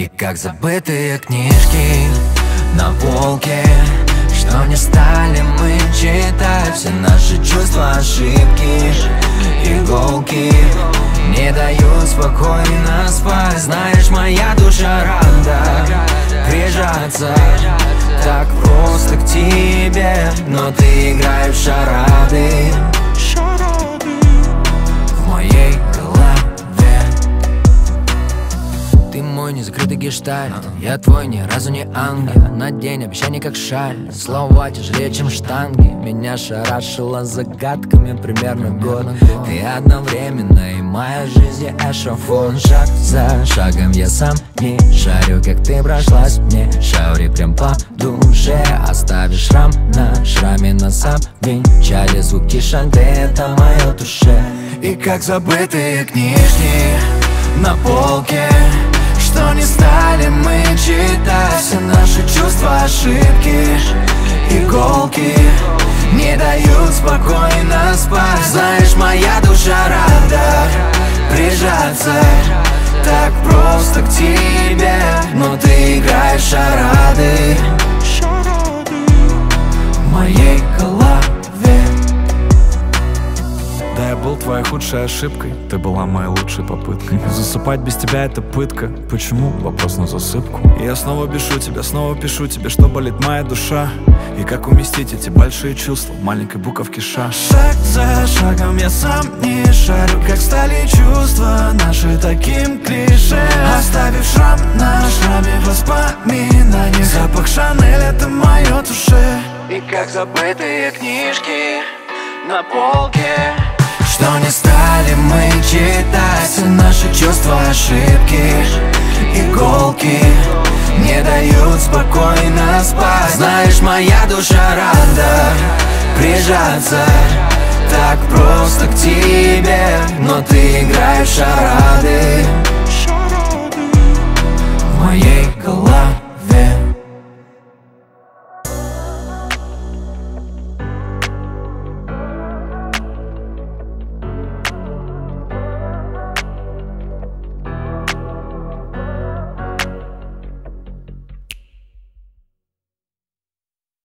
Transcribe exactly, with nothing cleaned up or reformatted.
И как забытые книжки на полке, что не стали мы читать. Все наши чувства, ошибки, иголки не дают спокойно спать. Знаешь, моя душа рада прижаться так просто к тебе, но ты играешь в шарады в моей голове. Ты мой незакрытый гештальт, я твой ни разу не ангел. На день обещаний как шаль, слова тяжелее, чем штанги. Меня шарашило загадками примерно год. Ты одновременно и моя жизнь, и эшафон. Шаг за шагом я сам не шарю, как ты прошлась мне. Шаури прям по душе, оставишь шрам на шраме. На самом венчале звуки шанты, это мое душе. И как забытые книжки на полке, что не стали мы читать. Все наши чувства, ошибки, иголки не дают спокойно спать. Знаешь, моя душа рада прижаться так просто к тебе, но ты играешь в шарады в моей голове. Да, я был твоей худшей ошибкой, ты была моей лучшей попыткой. Засыпать без тебя это пытка. Почему? Вопрос на засыпку. И я снова пишу тебе, снова пишу тебе, что болит моя душа. И как уместить эти большие чувства в маленькой буковке ша. Шаг за шагом я сам не шарю, как стали чувства наши таким клише. Оставив шрам на шраме воспоминаний, запах Шанель, это мое душе. И как забытые книжки на полке, что не стали мы читать. Все наши чувства, ошибки, иголки не дают спокойно спать. Знаешь, моя душа рада прижаться так просто к тебе, но ты играешь в шарады